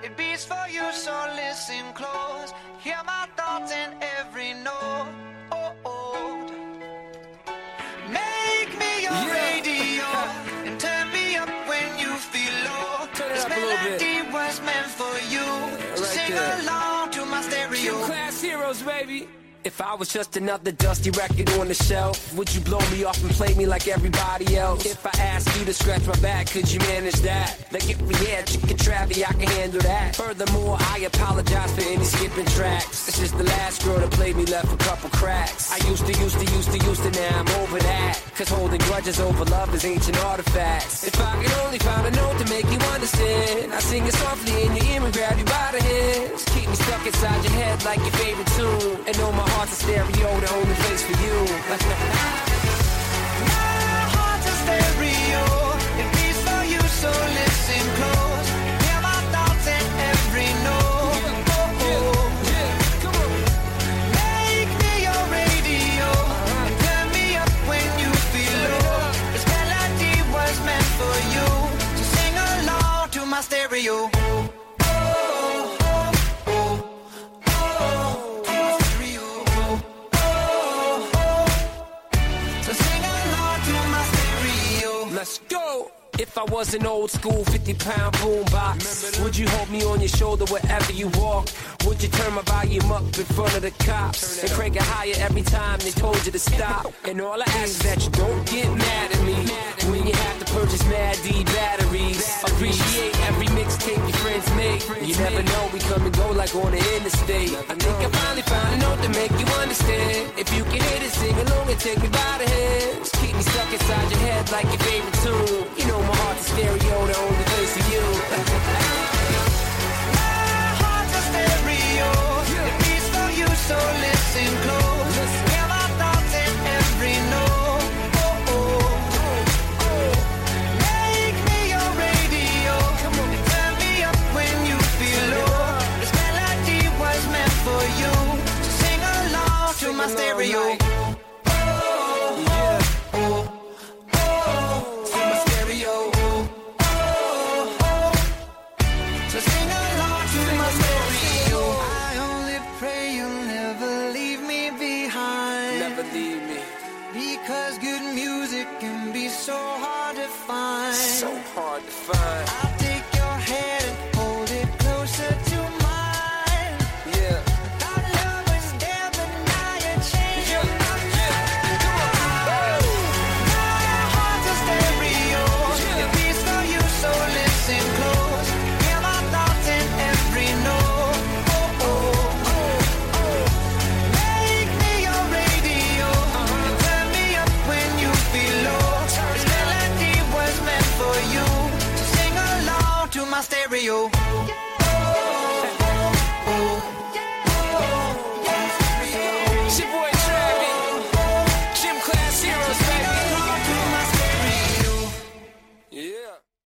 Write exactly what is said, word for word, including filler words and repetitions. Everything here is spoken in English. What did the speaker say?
It beats for you, so listen close. Hear my thoughts in every note. Oh, oh. Make me your Yeah. radio and turn me up when you feel low. Turn it This up a little bit. melody was meant for you. So right sing there. along to my stereo. Class heroes, baby. If I was just another dusty record on the shelf, would you blow me off and play me like everybody else? If I asked you to scratch my back, could you manage that? Like if we had chicken Travie, I can handle that. Furthermore, I apologize for any skipping tracks. This is the last girl that played me, left a couple cracks. I used to, used to, used to, used to, now I'm over that. Cause holding grudges over love is ancient artifacts. If I could only find a note to make you understand, I sing it softly in your ear and grab you by the hands. Keep me stuck inside your head like your favorite tune. And know my heart's a stereo, the only place for you. My heart's a stereo. It beats for you, so listen close. Hear my thoughts in every note. Oh, oh. Make me your radio and turn me up when you feel low. This melody was meant for you, so sing along to my stereo. Let's go! If I was an old school fifty pound boombox, would you hold me on your shoulder wherever you walk? Would you turn my volume up in front of the cops and crank it higher every time they told you to stop? And all I ask is that you don't get mad at me when you have to purchase Mad D batteries. Appreciate every mixtape your friends make. You never know, we come and go like on the interstate. I think I finally found a note to make you understand. If you can hit it, sing along and take me by the hands. Keep me stuck inside your head like your favorite tune. You know my heart's a stereo, the only place for you. My heart's a stereo. It beats for you, so listen close. Hear my thoughts in every note. Oh, oh. Make me your radio and turn me up when you feel low. This melody was meant for you, so sing along to my stereo. Because good music can be so hard to find. So hard to find. I'll take your hand and hold it closer to mine. Yeah. Our love was there, but now you're changing my mind. My heart's a stereo. It beats for you, so listen close. Hear my thoughts in every note. Oh, oh, oh. Make me your radio and turn me up when you feel low. This melody was meant for you, so sing along to my stereo.